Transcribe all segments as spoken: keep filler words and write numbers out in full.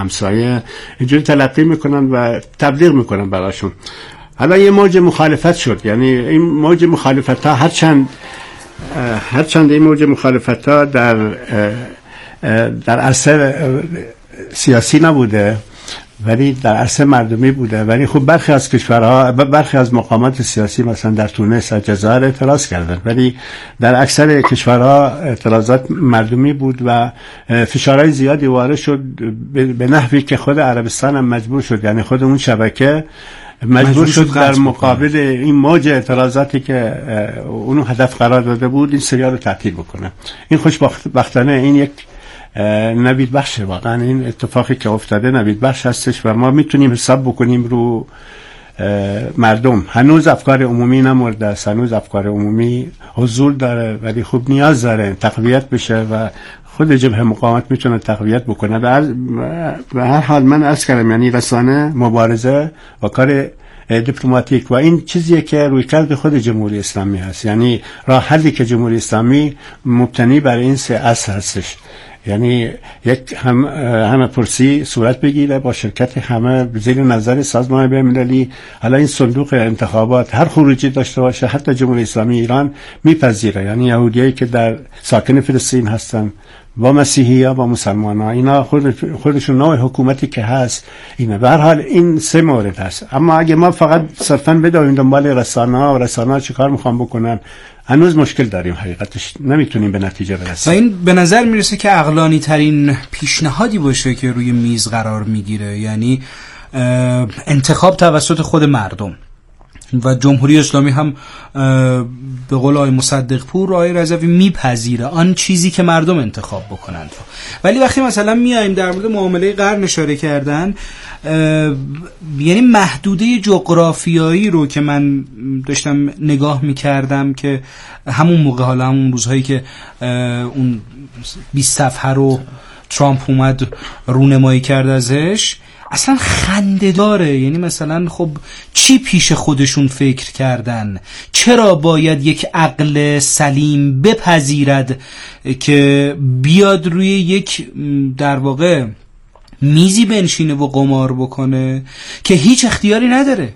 همسایه اینجوری تلقی میکنن و تبلیغ میکنن براشون. حالا یه موج مخالفت شد، یعنی این موج مخالفت ها هرچند هرچند این موج مخالفت ها در در عرصه سیاسی نبوده ولی در عرصه مردمی بوده، ولی خب برخی از کشورها، برخی از مقامات سیاسی مثلا در تونس و جزایر اعتراض کردن، ولی در اکثر کشورها اعتراضات مردمی بود و فشارهای زیادی وارد شد به نحوی که خود عربستان هم مجبور شد، یعنی خود اون شبکه مجبور شد در مقابل این موج اعتراضاتی که اونو هدف قرار داده بود این سریال رو تعطیل بکنه. این خوشبختانه این یک نوید بخشه، واقعا این اتفاقی که افتاده نوید بخش هستش و ما میتونیم حساب بکنیم رو مردم. هنوز افکار عمومی نمرده است، هنوز افکار عمومی حضور داره، ولی خب نیاز داره تقویت بشه و خود جبهه مقاومت میتونه تقویت بکنه. به هر حال من عرض کردم یعنی رسانه، مبارزه و کار دیپلماتیک و این چیزیه که روی کرد خود جمهوری اسلامی هست، یعنی راه حلی که جمهوری اسلامی مبتنی بر این سه اصل هستش، یعنی یک هم همه پرسی صورت بگیره با شرکت همه زیر نظر سازمان بین‌المللی. حالا این صندوق انتخابات هر خروجی داشته باشه حتی جمهوری اسلامی ایران میپذیره، یعنی یهودیایی که در ساکن فلسطین هستن با مسیحی‌ها با مسلمان‌ها، اینا خود خودشون نوع حکومتی که هست اینه. به هر حال این سه مورد هست. اما اگه ما فقط صرفاً بدویم دنبال رسانه‌ها و رسانه‌ها چیکار میخوان بکنن، هنوز مشکل داریم، حقیقتش نمیتونیم به نتیجه برسیم. و این به نظر میرسه که عقلانی ترین پیشنهادی باشه که روی میز قرار میگیره، یعنی انتخاب توسط خود مردم. و جمهوری اسلامی هم به قول آقای مصدق پور و آقای رضوی میپذیره آن چیزی که مردم انتخاب بکنند. ولی وقتی مثلا میایم در مورد معامله قرن اشاره کردن، یعنی محدوده جغرافیایی رو که من داشتم نگاه میکردم که همون موقع، حالا همون روزهایی که اون بیست صفحه رو ترامپ اومد رونمایی کرد ازش، اصلا خنده داره. یعنی مثلا خب چی پیش خودشون فکر کردن؟ چرا باید یک عقل سلیم بپذیرد که بیاد روی یک در واقع میزی بنشینه و قمار بکنه که هیچ اختیاری نداره؟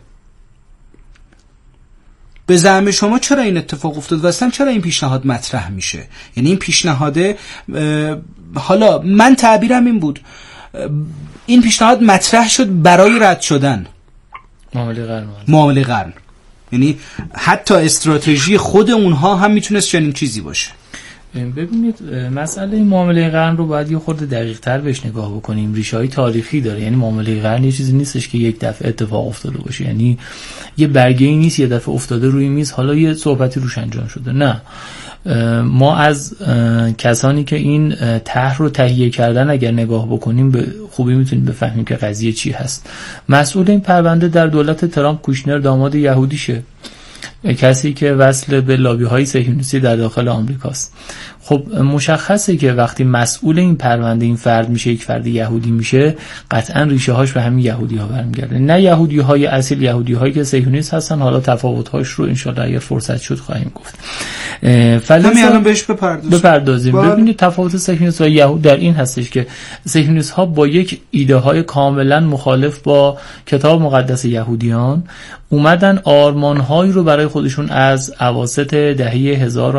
به زعم شما چرا این اتفاق افتاد و اصلا چرا این پیشنهاد مطرح میشه؟ یعنی این پیشنهاده، حالا من تعبیرم این بود، این پیشنهاد مطرح شد برای رد شدن معامله قرن. معامله قرن، یعنی حتی استراتژی خود اونها هم میتونست چنین چیزی باشه. ببینید مسئله معامله قرن رو باید یه خورده دقیق تر بهش نگاه بکنیم. ریشه های تاریخی داره. یعنی معامله قرن یه چیزی نیستش که یک دفعه اتفاق افتاده باشه، یعنی یه برگه ای نیست یه دفعه افتاده روی میز حالا یه صحبتی روش انجام شده. نه، ما از کسانی که این طرح رو تهیه کردن اگر نگاه بکنیم به خوبی میتونیم بفهمیم که قضیه چی هست. مسئول این پرونده در دولت ترامپ کوشنر داماد یهودیشه، کسی که وصل به لابی های صهیونیستی در داخل آمریکاست. خب مشخصه که وقتی مسئول این پرونده این فرد میشه، یک فرد یهودی میشه، قطعا ریشه هاش به همین یهودی ها برمیگرده، نه یهودی های اصیل، یهودی هایی که صهیونیست هستن. حالا تفاوت هاش رو ان شاءالله اگر فرصت شد خواهیم گفت. همین الان بهش بپردازیم. بپردازیم. ببینید تفاوت صهیونیست و یهود در این هستش که صهیونیست ها با یک ایده های کاملا مخالف با کتاب مقدس یهودیان اومدن آرمان هایی رو برای خودشون از اواسط دهه هزار و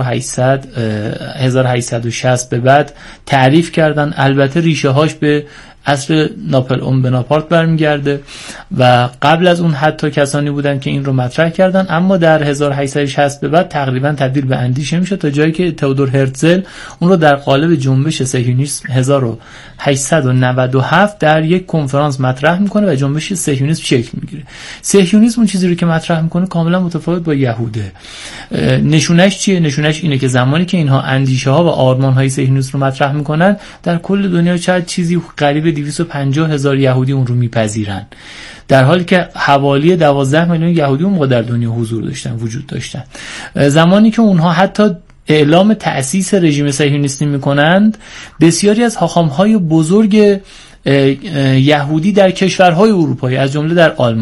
هشتصد و شصت به بعد تعریف کردن. البته ریشه هاش به عصر ناپلئون بناپارت برمیگرده و قبل از اون حتی کسانی بودن که این رو مطرح کردن، اما در هزار و هشتصد و شصت به بعد تقریبا تبدیل به اندیشه میشه تا جایی که تئودور هرتزل اون رو در قالب جنبش صهیونیسم هزار و هشتصد و نود و هفت در یک کنفرانس مطرح میکنه و جنبش صهیونیسم شکل میگیره. صهیونیسم اون چیزی رو که مطرح میکنه کاملا متفاوت با یهوده. نشونش چیه؟ نشونش اینه که زمانی که اینها اندیشه ها و آرمان های صهیونیسم رو مطرح میکنن، در کل دنیا چند چیزی قریب دویست و پنجاه هزار یهودی اون رو میپذیرن، در حالی که حوالی دوازده میلیون یهودی اون موقع در دنیا حضور داشتن، وجود داشتن. زمانی که اونها حتی اعلام تأسیس رژیم صهیونیستی میکنند، بسیاری از حاخام‌های بزرگ یهودی در کشورهای اروپایی از جمله در آلمان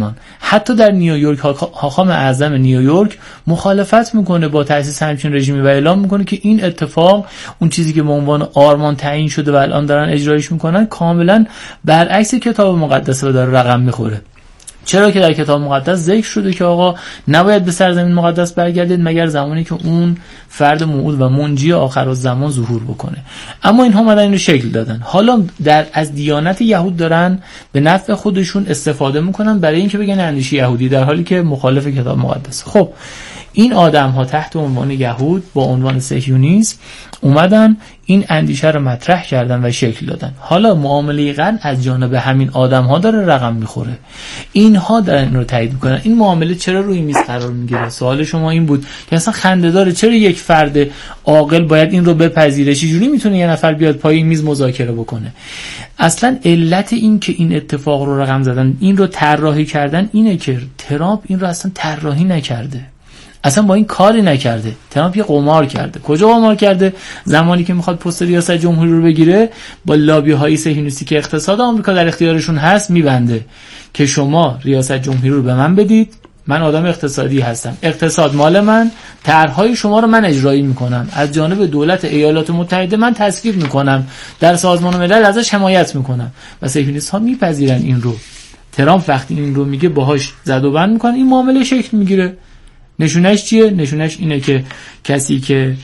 حتی در نیویورک حاخام اعظم نیویورک مخالفت میکنه با تأسیس همچین رژیمی و اعلام میکنه که این اتفاق، اون چیزی که به عنوان آرمان تعیین شده و الان دارن اجرایش میکنن، کاملا برعکس کتاب مقدس و داره رقم میخوره. چرا که در کتاب مقدس ذکر شده که آقا نباید به سرزمین مقدس برگردید مگر زمانی که اون فرد موعود و منجی آخرالزمان ظهور بکنه. اما اینها اومدن اینو شکل دادن. حالا در از دیانت یهود دارن به نفع خودشون استفاده میکنن برای اینکه بگن اندیشه یهودی، در حالی که مخالف کتاب مقدس. خب این آدم ها تحت عنوان یهود با عنوان صهیونیسم اومدن این اندیشه رو مطرح کردن و شکل دادن. حالا معامله قرن از جانب همین آدم ها داره رقم میخوره، اینها دارن این رو تایید میکنن. این معامله چرا روی میز قرار میگیره؟ سوال شما این بود که اصلا خنده داره، چرا یک فرد عاقل باید این رو بپذیره؟ چجوری میتونه یه نفر بیاد پای این میز مذاکره بکنه؟ اصلا علت این که این اتفاق رو رقم زدن، این رو طراحی کردن، اینه که ترامپ این رو اصلا طراحی نکرده، اصلا با این کاری نکرده. ترامپ یه قمار کرده. کجا قمار کرده؟ زمانی که میخواد پست ریاست جمهوری رو بگیره، با لابی های صهیونیستی که اقتصاد آمریکا در اختیارشون هست میبنده که شما ریاست جمهوری رو به من بدید، من آدم اقتصادی هستم، اقتصاد مال من، طرحهای شما رو من اجرایی میکنم، از جانب دولت ایالات متحده من تصویب میکنم، در سازمان ملل ازش حمایت میکنم و صهیونیست ها میپذیرن این رو. ترامپ وقتی این رو میگه باهاش زد و بند میکنه، این معامله شکل میگیره. نشونش چیه؟ نشونش اینه که کسی که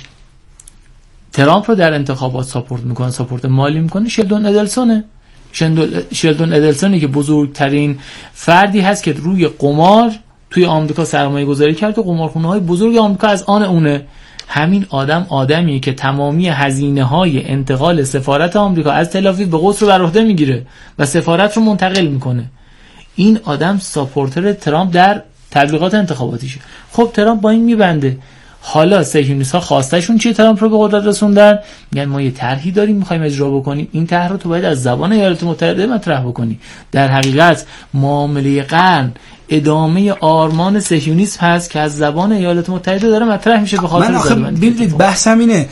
ترامپ رو در انتخابات ساپورت میکنه، ساپورت مالی میکنه، شلدون ادلسونه. شلدون ادلسونی که بزرگترین فردی هست که روی قمار توی آمریکا سرمایه گذاری کرد و قمارخونه های بزرگ آمریکا از آن اونه. همین آدم آدمیه که تمامی هزینه های انتقال سفارت آمریکا از تل آویو به قدس رو بر عهده میگیره و سفارت رو منتقل میکنه. این آدم ساپورتر ترامپ در تبلیغات انتخاباتیشه. خب ترامپ با این میبنده. حالا صهیونیست‌ها خواستشون چیه ترامپ رو به قدرت رسوندن؟ میگن ما یه طرحی داریم میخوایم اجرا بکنیم، این طرح رو تو باید از زبان ایالات متحده مطرح بکنی. در حقیقت معامله قرن ادامه آرمان صهیونیسم هست که از زبان ایالات متحده داره مطرح میشه. به خاطر من آخه ببینید بحثم اینه،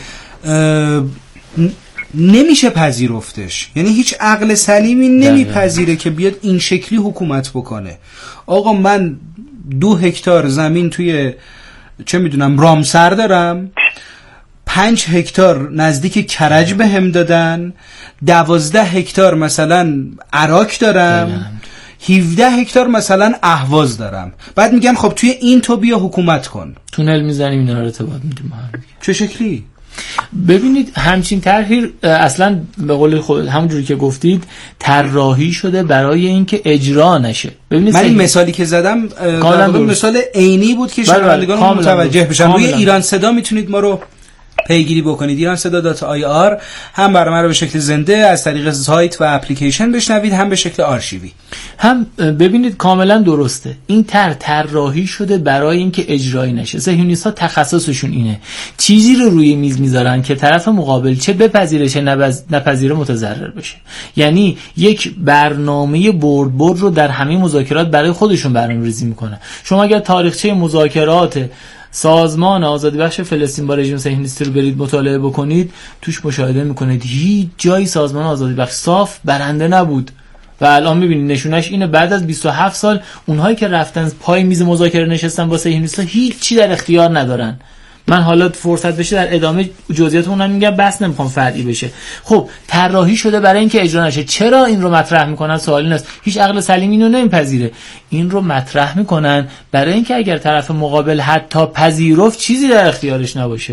نمیشه پذیرفتش، یعنی هیچ عقل سلیمی نمیپذیره که بیاد این شکلی حکومت بکنه. آقا من دو هکتار زمین توی چه میدونم رامسر دارم، پنج هکتار نزدیک کرج به هم دادن، دوازده هکتار مثلا عراق دارم، هفده هکتار مثلا اهواز دارم، بعد میگن خب توی این تو بیا حکومت کن، تونل میزنیم اینا رو ارتباط میدیم. چه شکلی؟ ببینید همچین طرحی اصلا به قول خود همونجوری که گفتید طراحی شده برای اینکه اجرا نشه. ببینید من این مثالی که زدم در مثال عینی بود که شنوندگان متوجه بشن. روی ایران صدا میتونید ما رو پیگیری بکنید، ایران صدا دات آی آر، هم برنامه رو به شکل زنده از طریق سایت و اپلیکیشن بشنوید، هم به شکل آرشیوی. هم ببینید کاملا درسته، این طرح طراحی شده برای اینکه اجرایی نشه. صهیونیست‌ها تخصصشون اینه، چیزی رو روی میز میذارن که طرف مقابل چه بپذیره چه نپذیره متضرر بشه. یعنی یک برنامه برد برد رو در همه مذاکرات برای خودشون برنامه‌ریزی میکنن. شما اگر تاریخچه مذاکرات سازمان آزادی بخش فلسطین با رژیم صهیونیستی رو برید مطالعه بکنید، توش مشاهده میکنید هیچ جایی سازمان آزادی بخش صاف برنده نبود. و الان میبینید نشونش اینه، بعد از بیست و هفت سال اونهایی که رفتن پای میز مذاکره نشستن با صهیونیست‌ها هیچ چی در اختیار ندارن. من حالا فرصت بشه در ادامه جزئیات اونم میگم، بس نمیخوام فرعی بشه. خب طراحی شده برای اینکه اجرا نشه. چرا این رو مطرح میکنن؟ سوال این است. هیچ عقل سلیم اینو نمیپذیره. این رو مطرح میکنن برای اینکه اگر طرف مقابل حتی پذیرفت چیزی در اختیارش نباشه.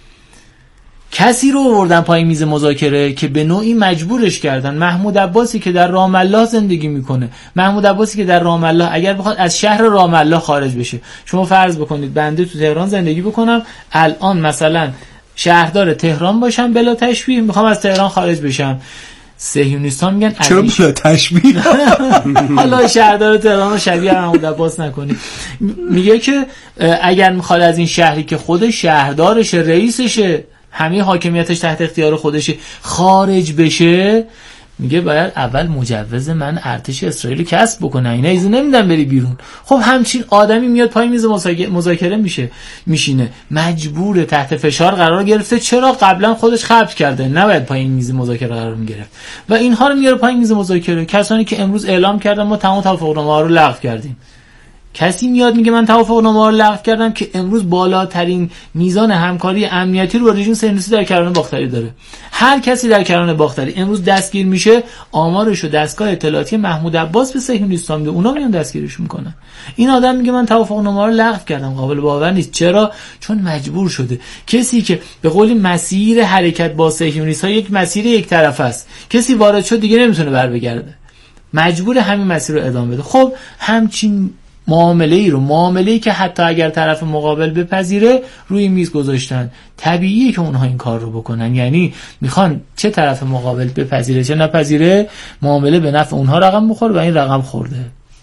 کسی رو آوردن پای میز مذاکره که به نوعی مجبورش کردن. محمود عباسی که در رام الله زندگی میکنه، محمود عباسی که در رام الله اگر بخواد از شهر رام الله خارج بشه، شما فرض بکنید بنده تو تهران زندگی بکنم، الان مثلا شهردار تهران باشم، بلا تشبیه میخوام از تهران خارج بشم، صهیونیست‌ها میگن چرا بلا تشبیه؟ حالا شهردار تهران رو شبیه محمود عباس نکنید. میگه که اگر میخواد از این شهری که خود شهردارشه، رئیسشه، همه حاکمیتش تحت اختیار خودشه، خارج بشه، میگه باید اول مجوز من ارتش اسرائیل کسب بکنه، اینا اجازه نمیدن بری بیرون. خب همچین آدمی میاد پای میز مذاکره میشه، میشینه، مجبور تحت فشار قرار گرفته. چرا؟ قبلا خودش خبر کرده نباید پای این میز مذاکره قرار میگرفت و اینها رو میاره پای میز مذاکره. کسانی که امروز اعلام کردن ما تمام توافقنامه‌ها رو لغو کردیم، کسی میاد میگه من توافقنامه رو لغو کردم که امروز بالاترین میزان همکاری امنیتی رو با رژیم صهیونیستی در کرانه باختری داره. هر کسی در کرانه باختری امروز دستگیر میشه، آمارش رو دستگاه اطلاعاتی محمود عباس به صهیونیست‌ها میده، اونا میان دستگیرش میکنن. این آدم میگه من توافقنامه رو لغو کردم. قابل باور نیست. چرا؟ چون مجبور شده. کسی که به قولی مسیر حرکت با صهیونیست‌ها یک مسیر یک طرفه است، کسی وارد شد دیگه نمیتونه بر بگرده، مجبور همین مسیر رو ادامه بده. خب همچین معامله ای رو، معامله ای که حتی اگر طرف مقابل بپذیره، روی میز گذاشتن. طبیعیه که اونها این کار رو بکنن. یعنی میخوان چه طرف مقابل بپذیره چه نپذیره، معامله به نفع اونها رقم بخوره و این رقم خورده.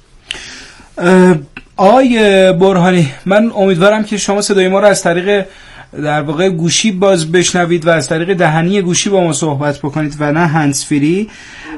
آقای برهانی، من امیدوارم که شما صدای ما رو از طریق در واقع گوشی باز بشنوید و از طریق دهنی گوشی با ما صحبت بکنید و نه هندزفری.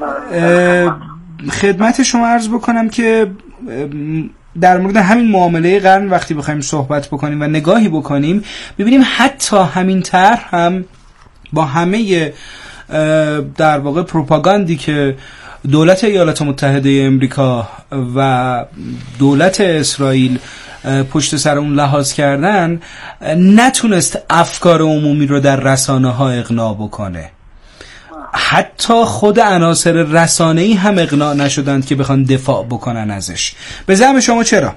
خدمت شما عرض بکنم که در مورد همین معامله قرن وقتی بخوایم صحبت بکنیم و نگاهی بکنیم، ببینیم حتی همین طرح هم با همه در واقع پروپاگاندی که دولت ایالات متحده امریکا و دولت اسرائیل پشت سر اون لحاظ کردن، نتونست افکار عمومی رو در رسانه ها اقناع بکنه. حتی خود عناصر رسانه‌ای هم اقناع نشدند که بخوان دفاع بکنن ازش. به زعم شما چرا؟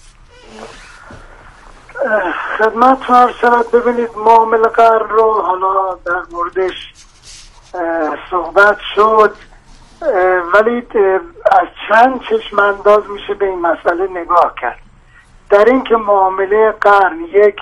خدمت فرصت ببینید، معامله قرن رو حالا در موردش صحبت شد، ولی از چند چشم انداز میشه به این مسئله نگاه کرد. در این که معامله قرن یک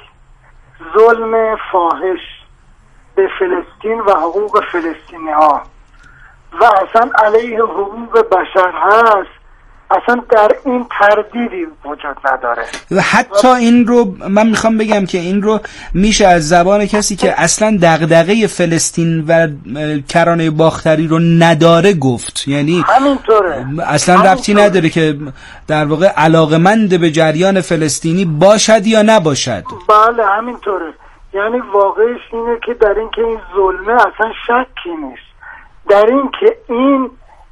ظلم فاحش به فلسطین و حقوق فلسطینی ها و اصلا علیه حقوق بشر هست، اصلا در این تردیدی وجود نداره. و حتی این رو من میخوام بگم که این رو میشه از زبان کسی که اصلا دغدغه فلسطین و کرانه باختری رو نداره گفت. یعنی همینطوره، اصلا ربطی نداره که در واقع علاقمند به جریان فلسطینی باشد یا نباشد. بله همینطوره. یعنی واقعش اینه که در این که این ظلمه اصلا شکی نیست، در این که این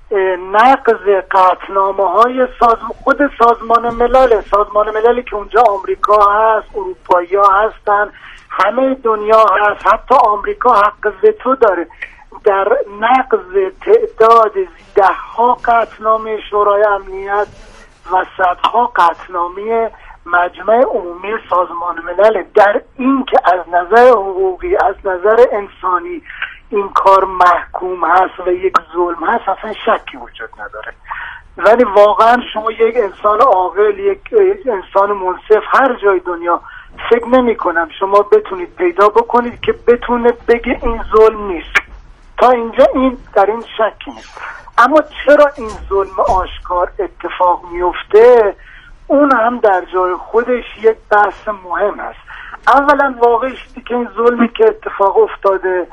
نقض قطعنامه های سازم... خود سازمان ملل سازمان مللی که اونجا آمریکا هست، اروپایی ها هستن، همه دنیا هست، حتی آمریکا حق وتو داره در نقض تعداد ده ها قطعنامه شورای امنیت و صدها قطعنامه مجمع عمومی سازمان ملل. در این که از نظر حقوقی، از نظر انسانی این کار محکوم هست و یک ظلم هست، اصلا شکی وجود نداره. ولی واقعا شما یک انسان عاقل، یک انسان منصف هر جای دنیا فکر نمی کنم شما بتونید پیدا بکنید که بتونه بگه این ظلم نیست. تا اینجا این در این شکی نیست. اما چرا این ظلم آشکار اتفاق میفته، اون هم در جای خودش یک بحث مهم است. اولا واقعیش که این ظلمی که اتفاق افتاده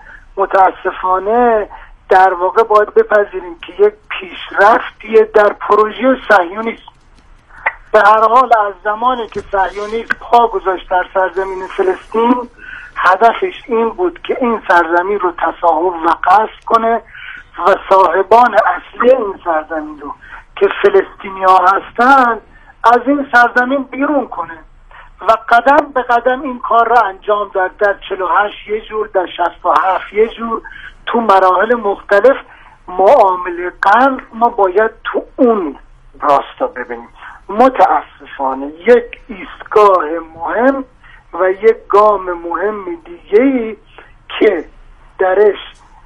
متاسفانه در واقع باید بپذیریم که یک پیشرفتیه در پروژه صهیونیسم. به هر حال از زمانی که صهیونیسم پا گذاشت در سرزمین فلسطین، هدفش این بود که این سرزمین رو تصاحب و غصب کنه و صاحبان اصلی این سرزمین رو که فلسطینی ها هستند از این سرزمین بیرون کنه و قدم به قدم این کار را انجام داد. در چهل و هشت یه جور، در شصت و هفت یه جور، تو مراحل مختلف. معامله قرن ما باید تو اون راستا ببینیم. متاسفانه یک ایستگاه مهم و یک گام مهم دیگه‌ای که درش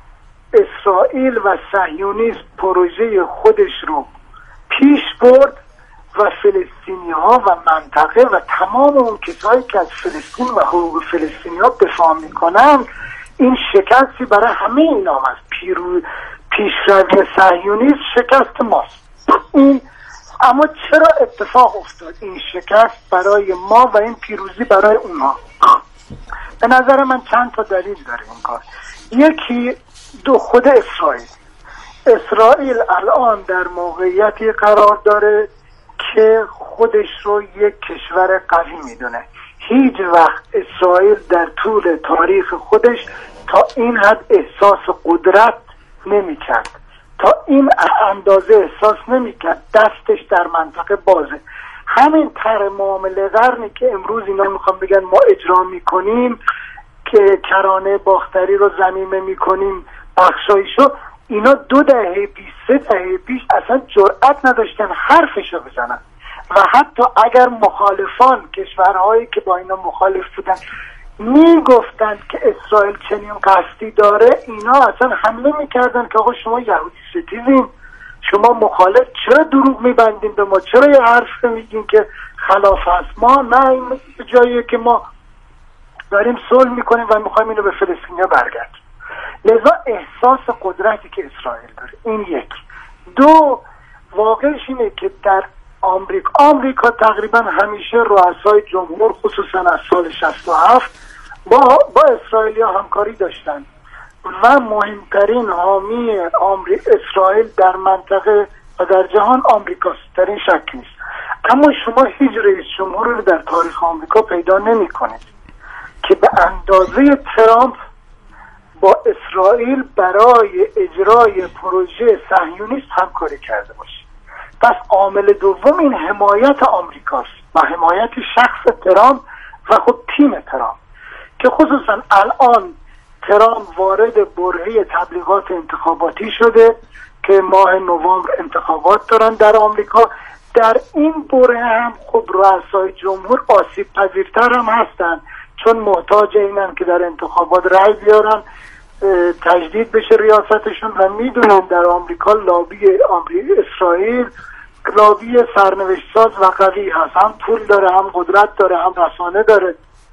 اسرائیل و صهیونیسم پروژه خودش رو پیش برد و فلسطینی ها و منطقه و تمام اون کسایی که از فلسطین و حقوق فلسطینی ها دفاع میکنن، این شکستی برای همه این نام است. پیرو پیشروی صهیونیسم شکست ماست. این اما چرا اتفاق افتاد این شکست برای ما و این پیروزی برای اونها؟ به نظر من چند تا دلیل داره این کار. یکی دو خود اسرائیل اسرائیل الان در موقعیتی قرار داره که خودش رو یک کشور قوی میدونه. هیچ وقت اسرائیل در طول تاریخ خودش تا این حد احساس قدرت نمی‌کرد، تا این اندازه احساس نمی‌کرد دستش در منطقه بازه. همین طرح معامله قرنی که امروز اینا میخوام بگن ما اجرا میکنیم که کرانه باختری رو ضمیمه میکنیم بخشایشو، اینا دو دهه پیش سه دهه پیش اصلا جرئت نداشتن حرفشو بزنن و حتی اگر مخالفان کشورهایی که با اینا مخالف بودن میگفتند که اسرائیل چنین قصدی داره، اینا اصلا حمله میکردن که آقا شما یهودی ستیزین، شما مخالف، چرا دروغ میبندین به ما، چرا یه حرف میگین که خلاف هست، ما نه این جاییه که ما داریم صلح میکنیم و میخوایم اینو به فلسطینیا برگردیم. لذا احساس قدرتی که اسرائیل داره، این یک. دو، واقعش اینه که در آمریکا آمریکا تقریبا همیشه رؤسای جمهور خصوصا از سال شصت و هفت با با اسرائیلیا همکاری داشتن و مهمترین حامی آمریکا اسرائیل در منطقه و در جهان آمریکاست، در این شک نیست. اما شما هیچ رئیس جمهور رو در تاریخ آمریکا پیدا نمی کنید که به اندازه ترامپ با اسرائیل برای اجرای پروژه صهیونیست همکاری کرده باشه. پس عامل دوم این حمایت آمریکاست و حمایت شخص ترامپ و خود تیم ترامپ که خصوصا الان ترامپ وارد برهه تبلیغات انتخاباتی شده که ماه نوامبر انتخابات دارن در آمریکا. در این بره هم خب رؤسای جمهور آسیب پذیرتر هم هستن چون محتاج اینن که در انتخابات رأی بیارن، تجدید بشه ریاستشون و میدونن در آمریکا لابی آمریکا اسرائیل لابی سرنوشت ساز و قوی هست، هم پول داره، هم قدرت داره، هم رسانه داره.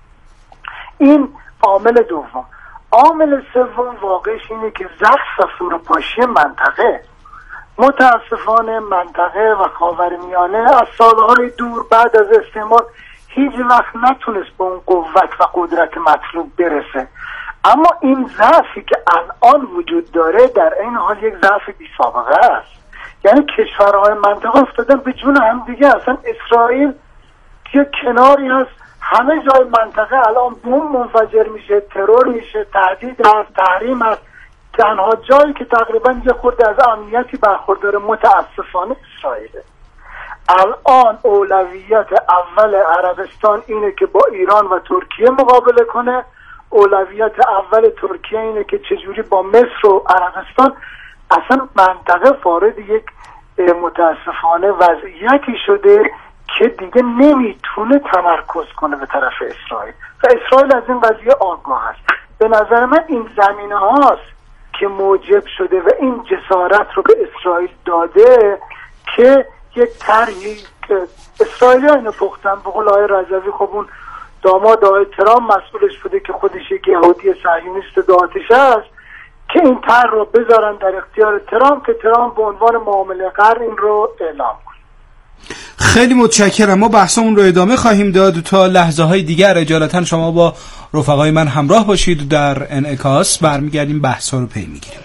این عامل دوم. عامل سوم واقعش اینه که ضعف و فروپاشی منطقه، متاسفانه منطقه و خاورمیانه از سالهای دور بعد از استعمار هیچ وقت نتونست به اون قوت و قدرت مطلوب برسه. اما این ضعفی که الان وجود داره در این حال یک ضعف بی سابقه است. یعنی کشورهای منطقه افتادن به جون هم دیگه. اصلا اسرائیل که کناری هست، همه جای منطقه الان بوم منفجر میشه، ترور میشه، تهدید هست، تحریم هست. تنها جایی که تقریبا یه خورده از امنیتی برخورداره متاسفانه اسرائیله. الان اولویت اول عربستان اینه که با ایران و ترکیه مقابله کنه، اولویت اول ترکیه اینه که چجوری با مصر و عربستان. اصلا منطقه وارد یک متاسفانه وضعیتی شده که دیگه نمیتونه تمرکز کنه به طرف اسرائیل و اسرائیل از این قضیه آگاه است. به نظر من این زمینه هاست که موجب شده و این جسارت رو به اسرائیل داده که یک طرحی که اسرائیلی ها اینو پختن، به قول آقای رضوی خب اون داماد آقای ترامپ مسئولش بوده که خودش یک یهودی صهیونیست دعاتش است، که این طرح رو بذارن در اختیار ترامپ که ترامپ به عنوان معامله قرن این رو اعلام کنه. خیلی متشکرم. ما بحثمون رو ادامه خواهیم داد تا لحظه های دیگر. اجالتا شما با رفقای من همراه باشید. در انعکاس برمیگردیم بحث رو پی میگیریم.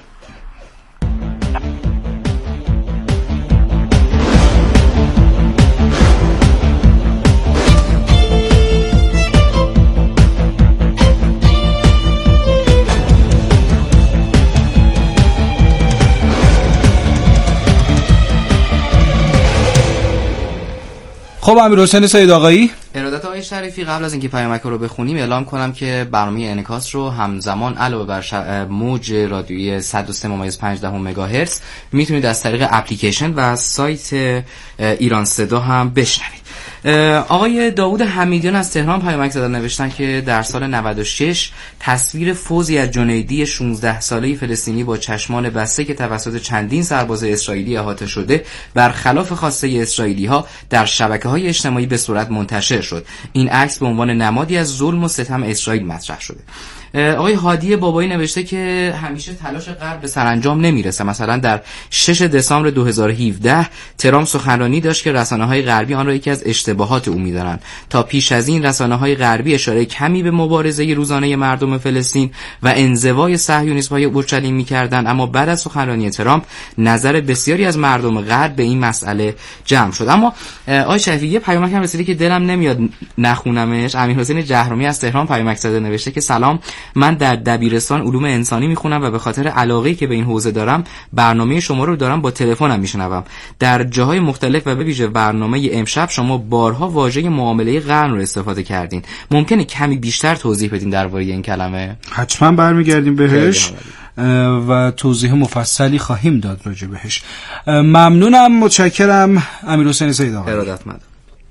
خب امیرحسین سید آقایی، ارادت آقای شریفی، قبل از اینکه پیامک رو بخونیم اعلام کنم که برنامه انعکاس رو همزمان علاوه بر شر... موج رادیویی صد و سه ممیز پنج دهم مگاهرتز میتونید از طریق اپلیکیشن و سایت ایران صدا هم بشنوید. آقای داوود حمیدیان از تهران پیامک زدن، نوشتن که در سال نود و شش تصویر فوزی از جنیدی شانزده ساله فلسطینی با چشمان بسته که توسط چندین سرباز اسرائیلی احاطه شده برخلاف خواسته اسرائیلی‌ها در شبکه‌های اجتماعی به صورت منتشر شد. این عکس به عنوان نمادی از ظلم و ستم اسرائیل مطرح شده. آقای هادی بابایی نوشته که همیشه تلاش غرب به سرانجام نمیرسه. مثلا در شش دسامبر دو هزار و هفده ترامپ سخنرانی داشت که رسانه‌های غربی آن را یکی از اشتباهات او می‌دانند. تا پیش از این رسانه‌های غربی اشاره کمی به مبارزه روزانه مردم فلسطین و انزوای صهیونیست‌های اورشلیم می‌کردند، اما بعد از سخنرانی ترامپ نظر بسیاری از مردم غرب به این مسئله جمع شد. اما آقای شفیعی یه پیامک هم رسیده که دلم نمیاد نخونمش. امیرحسین جهرمی از تهران پیامک زده، نوشته که سلام، من در دبیرستان علوم انسانی میخونم و به خاطر علاقه‌ای که به این حوزه دارم برنامه شما رو دارم با تلفنم میشنوم. در جاهای مختلف و به ویژه برنامه امشب شما بارها واژه معامله قرن رو استفاده کردین. ممکنه کمی بیشتر توضیح بدین درباره این کلمه؟ حتما برمیگردیم بهش و توضیح مفصلی خواهیم داد راجع بهش. ممنونم، متشکرم. امیرحسین سید آقا. ارادتمند.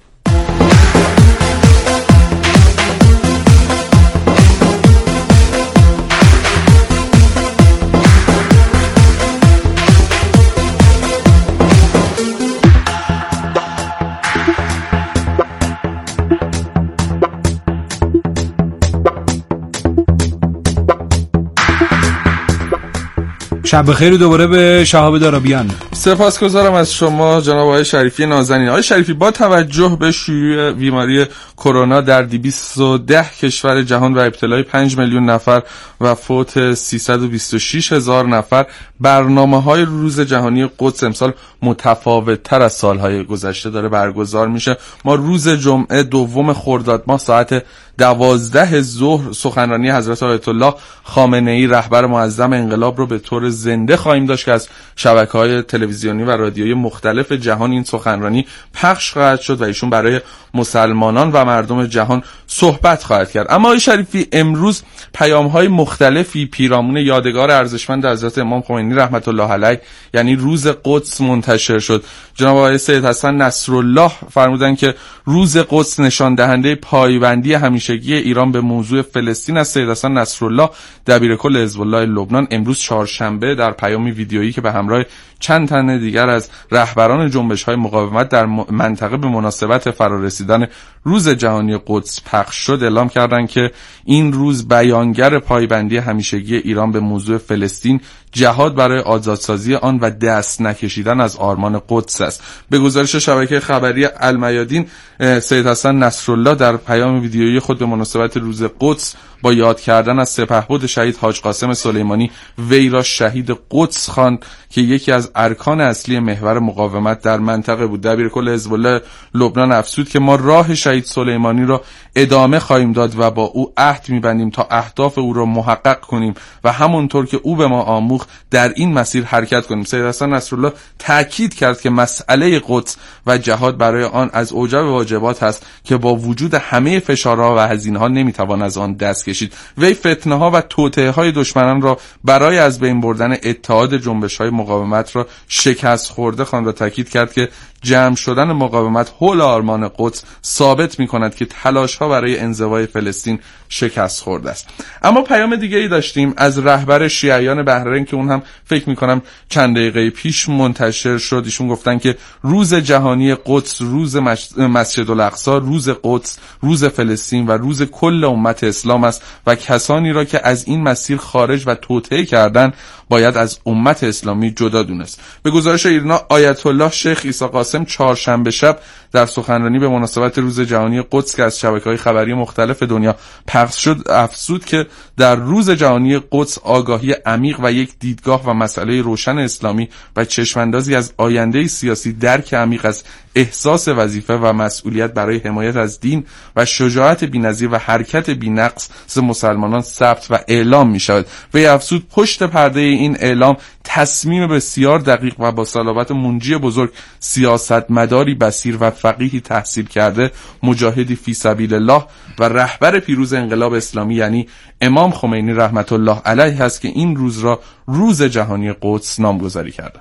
شب بخیر دوباره به شهاب دارابیان. سپاسگزارم از شما جناب آقای شریفی نازنین. آقای شریفی، با توجه به شیوع بیماری کرونا در دویست و ده کشور جهان و ابتلای پنج میلیون نفر و فوت سیصد و بیست و شش هزار نفر، برنامه‌های روز جهانی قدس امسال متفاوت‌تر از سال‌های گذشته داره برگزار میشه. ما روز جمعه دوم خرداد ماه ساعت دوازده ظهر سخنرانی حضرت آیت الله خامنه‌ای رهبر معظم انقلاب رو به طور زنده خواهیم داشت که از شبکه‌های تلویزیونی و رادیویی مختلف جهان این سخنرانی پخش خواهد شد و ایشون برای مسلمانان و مردم جهان صحبت خواهد کرد. اما آقای شریفی، امروز پیام‌های مختلفی پیرامون یادگار ارزشمند حضرت امام خمینی رحمت الله علیه یعنی روز قدس منتشر شد. جناب آقای سید حسن نصرالله فرمودن که روز قدس نشان دهنده پایبندی همیشگی ایران به موضوع فلسطین است. سید حسن نصرالله دبیرکل حزب الله لبنان امروز چهارشنبه در پیامی ویدیویی که به همراه چند تن دیگر از رهبران جنبش‌های مقاومت در منطقه به مناسبت فرارسیدن روز جهانی قدس پخش شد اعلام کردند که این روز بیانگر پایبندی همیشگی ایران به موضوع فلسطین، جهاد برای آزادسازی آن و دست نکشیدن از آرمان قدس است. به گزارش شبکه خبری المیادین، سید حسن نصرالله در پیام ویدیویی خود به مناسبت روز قدس با یاد کردن از سپهبد شهید حاج قاسم سلیمانی وی را شهید قدس خواند که یکی از ارکان اصلی محور مقاومت در منطقه بود. دبیرکل حزب الله لبنان افزود که ما راه شهید سلیمانی را ادامه خواهیم داد و با او عهد می‌بندیم تا اهداف او را محقق کنیم و همونطور که او به ما آموخت در این مسیر حرکت کنیم. سید حسن نصرالله تأکید کرد که مسئله قدس و جهاد برای آن از اوجب واجبات است که با وجود همه فشارها و هزینه‌ها نمی‌توان از آن دست کشید. وی فتنه‌ها و توطئه‌های دشمنان را برای از بین بردن اتحاد جنبش‌های مقاومت را شکست خورده خواند و تاکید کرد که جمع شدن مقاومت حول آرمان قدس ثابت می‌کند که تلاش‌ها برای انزوای فلسطین شکست خورده است. اما پیام دیگه‌ای داشتیم از رهبر شیعیان بحرین که اون هم فکر می‌کنم چند دقیقه پیش منتشر شد. ایشون گفتن که روز جهانی قدس، روز مسجد الاقصی، روز قدس، روز فلسطین و روز کل امت اسلام است و کسانی را که از این مسیر خارج و توطئه کردن باید از امت اسلامی جدا دونست. به گزارش ایرنا، آیت الله شیخ عیسی قاسم چهارشنبه شب در سخنرانی به مناسبت روز جهانی قدس که از شبکه‌های خبری مختلف دنیا پخش شد افزود که در روز جهانی قدس آگاهی عمیق و یک دیدگاه و مسئله روشن اسلامی و چشماندازی از آینده سیاسی، درک عمیق از احساس وظیفه و مسئولیت برای حمایت از دین و شجاعت بی‌نظیر و حرکت بی‌نقص مسلمانان ثبت و اعلام می‌شود. و افزود پشت پرده این اعلام تصمیم بسیار دقیق و با صلابت منجی بزرگ سیاستمداری بصیر و فقیهی تحصیل کرده، مجاهدی فی سبیل الله و رهبر پیروز انقلاب اسلامی یعنی امام خمینی رحمت الله علیه است که این روز را روز جهانی قدس نامگذاری کرده.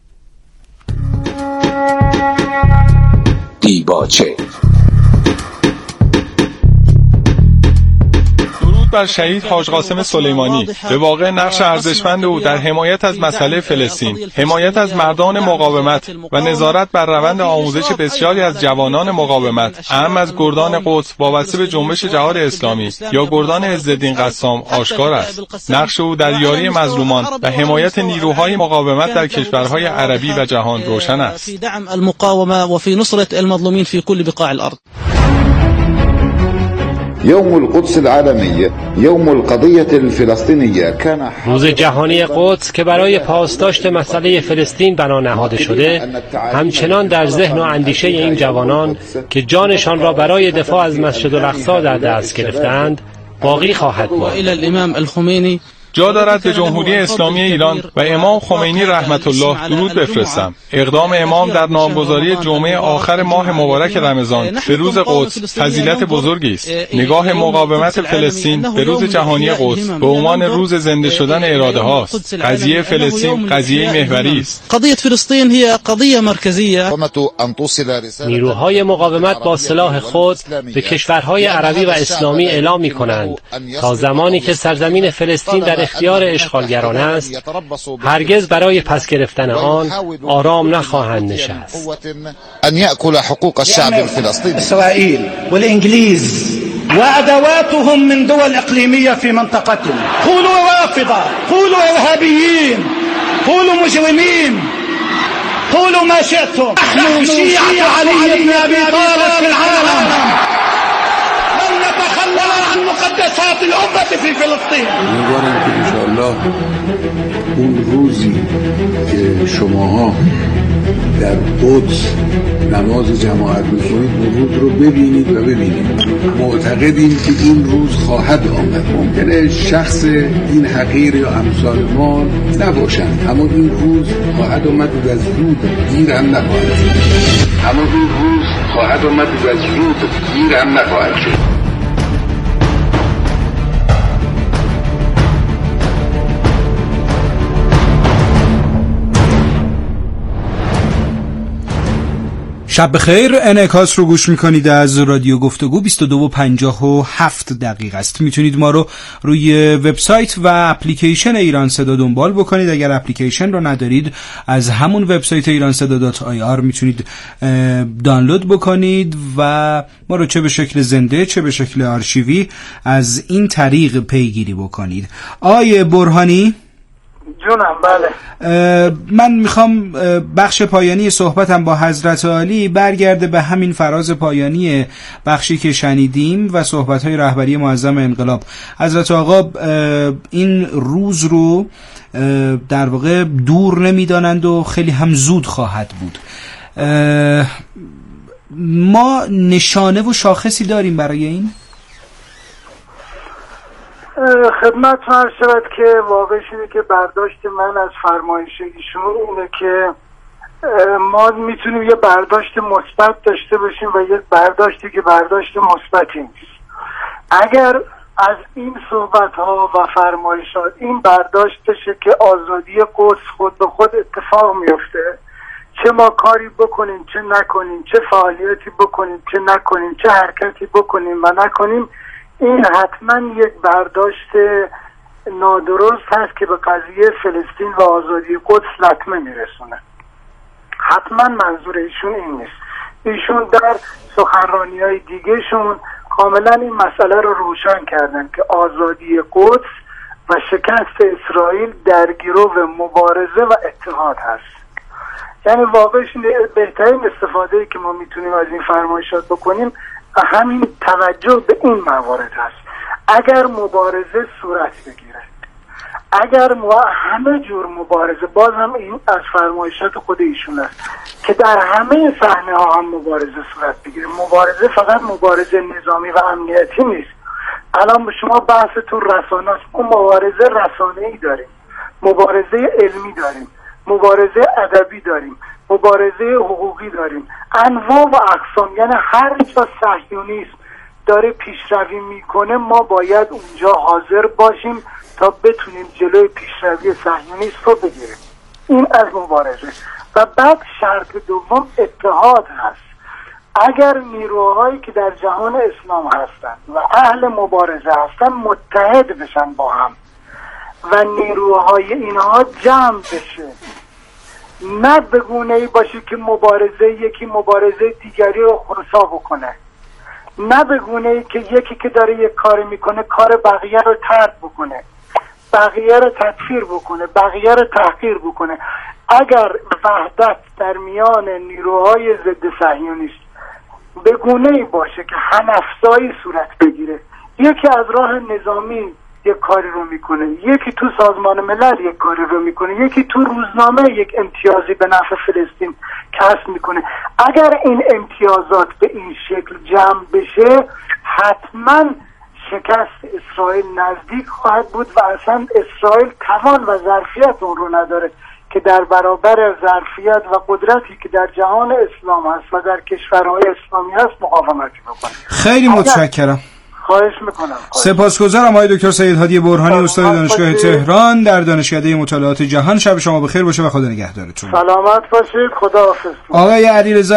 دیباچه بر شهید حاج قاسم سلیمانی، به واقع نقش ارزشمند او در حمایت از مسئله فلسطین، حمایت از مردان مقاومت و نظارت بر روند آموزش بسیاری از جوانان مقاومت، اهم از گردان قدس وابسته به جنبش جهاد اسلامی یا گردان عزالدین قسام آشکار است. نقش او در یاری مظلومان و حمایت نیروهای مقاومت در کشورهای عربی و جهان روشن است. في دعم المقاومة وفي نصرة المظلومين في كل بقاع الأرض. يوم القدس العالمي يوم القضية الفلسطينية كان روز جهانی قدس که برای پاسداشت مسئله فلسطین بنا نهاده شده همچنان در ذهن و اندیشه این جوانان که جانشان را برای دفاع از مسجد الاقصی در دست گرفتند باقی خواهد ماند. جا دارد به جمهوری اسلامی ایران و امام خمینی رحمت الله درود بفرستم. اقدام امام در نامگذاری جمعه آخر ماه مبارک رمضان به روز قدس فضیلت بزرگی است. نگاه مقاومت فلسطین به روز جهانی قدس به عنوان روز زنده شدن اراده هاست. قضیه فلسطین قضیه محوری است. قضیه فلسطین هی قضیه مرکزیه. نیروهای مقاومت با سلاح خود به کشورهای عربی و اسلامی اعلام می‌کنند تا زمانی که سرزمین فلسطین در اختیار اشغالگران است، هرگز برای پس گرفتن آن آرام نخواهند نشست. ان یأکل حقوق الشعب الفلسطینی. اسرائیل والانگلیز وادواتهم من دول اقلیمیه في منطقتهم. قولوا رافضه، قولوا ارهابیین، قولوا مجرمین، قولوا ما شئتم. نحن شیعة علی بن ابی طالب في العالم. عن مقدسات الأمة في فلسطین. امیدوارم که انشاءالله اون روزی که شماها در قدس نماز جماعت می‌خونید اون روز رو ببینید و ببینید. معتقدیم که این روز خواهد آمد. ممکنه شخص این حقیر یا امثال ما نباشند، اما این روز خواهد آمد و زود دیر هم نخواهد شد. اما این روز خواهد آمد و زود دیر هم نخواهد شد. شب بخیر. انعکاس رو گوش میکنید از رادیو گفتگو. بیست و دو و پنجاه و هفت دقیقه است. میتونید ما رو روی وبسایت و اپلیکیشن ایران صدا دنبال بکنید. اگر اپلیکیشن رو ندارید از همون وبسایت ایران صدا دات آی آر میتونید دانلود بکنید و ما رو چه به شکل زنده چه به شکل آرشیوی از این طریق پیگیری بکنید. آیه برهانی، جونم. بله، من میخوام بخش پایانی صحبتم با حضرت عالی برگرده به همین فراز پایانی بخشی که شنیدیم و صحبت‌های رهبری معظم انقلاب. حضرت آقا این روز رو در واقع دور نمیدانند و خیلی هم زود خواهد بود. ما نشانه و شاخصی داریم برای این؟ خدمتتون عرض شود که واقعش اینه که برداشت من از فرمایش ایشون اینه که ما میتونیم یه برداشت مثبت داشته باشیم و یه برداشتی که برداشت مثبتی نیست. اگر از این صحبت ها و فرمایشات این برداشت بشه که آزادی قدس خود به خود اتفاق میفته، چه ما کاری بکنیم چه نکنیم، چه فعالیتی بکنیم چه نکنیم، چه حرکتی بکنیم و نکنیم، این حتما یک برداشت نادرست هست که به قضیه فلسطین و آزادی قدس لطمه میرسونه. حتما منظور ایشون این نیست. ایشون در سخنرانی های دیگه شون کاملا این مسئله رو روشن کردن که آزادی قدس و شکست اسرائیل در گرو مبارزه و اتحاد هست. یعنی واقعش بهترین استفاده که ما میتونیم از این فرمایشات بکنیم همین توجه به این موارد هست. اگر مبارزه صورت بگیره، اگر همه جور مبارزه، باز هم این از فرمایشات خود ایشون است که در همه صحنه ها هم مبارزه صورت بگیره. مبارزه فقط مبارزه نظامی و امنیتی نیست. الان به شما بحثتون رسانه است. ما مبارزه رسانه‌ای داریم، مبارزه علمی داریم، مبارزه ادبی داریم، مبارزه حقوقی داریم، انواع و اقسام. یعنی هر جا صهیونیسم داره پیشروی میکنه ما باید اونجا حاضر باشیم تا بتونیم جلوی پیشروی صهیونیسم رو بگیریم. این از مبارزه. و بعد شرط دوم اتحاد هست. اگر نیروهایی که در جهان اسلام هستن و اهل مبارزه هستن متحد بشن با هم و نیروهای اینها جمع بشه، نه بگونه ای باشه که مبارزه یکی مبارزه دیگری رو خرسا بکنه، نه بگونه ای که یکی که داره یک کار میکنه کار بقیه رو طرد بکنه، بقیه رو تکفیر بکنه، بقیه رو تحقیر بکنه. اگر وحدت در میان نیروهای ضد صهیونیست بگونه ای باشه که هم افزایی صورت بگیره، یکی از راه نظامی یک کاری رو میکنه، یکی تو سازمان ملل یک کاری رو میکنه، یکی تو روزنامه یک امتیازی به نفع فلسطین کسب میکنه، اگر این امتیازات به این شکل جمع بشه حتما شکست اسرائیل نزدیک خواهد بود و اصلا اسرائیل توان و ظرفیت اون رو نداره که در برابر ظرفیت و قدرتی که در جهان اسلام هست و در کشورهای اسلامی هست مقاومتی بکنه. خیلی متشکرم. خواهش میکنم. سپاسگزارم آقای دکتر سید هادی برهانی، استاد دانشگاه تهران در دانشکده مطالعات جهان. شب شما بخیر باشه و خدا نگهدارتون. سلامت باشید. خداحافظ. آقای علیرضا